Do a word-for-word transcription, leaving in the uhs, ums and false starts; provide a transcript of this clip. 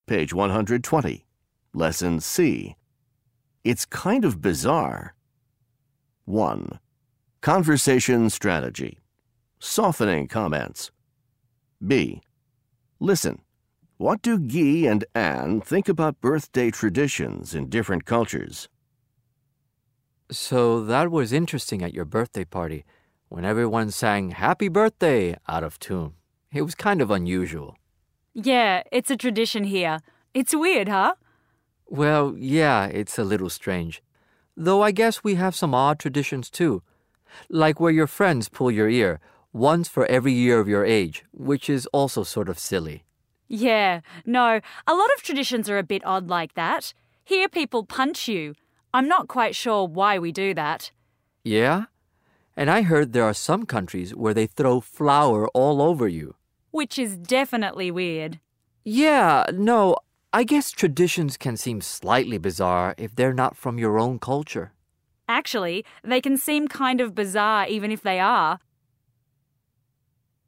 page one hundred twenty. Lesson C. It's kind of bizarre. one. Conversation strategy. Softening comments. B. Listen. What do Guy and Anne think about birthday traditions in different cultures? So that was interesting at your birthday party, when everyone sang Happy Birthday out of tune. It was kind of unusual. Yeah, it's a tradition here. It's weird, huh? Well, yeah, it's a little strange. Though I guess we have some odd traditions too. Like where your friends pull your ear, once for every year of your age, which is also sort of silly. Yeah, no, a lot of traditions are a bit odd like that. Here people punch you. I'm not quite sure why we do that. Yeah? And I heard there are some countries where they throw flour all over you. Which is definitely weird. Yeah, no, I guess traditions can seem slightly bizarre if they're not from your own culture. Actually, they can seem kind of bizarre even if they are.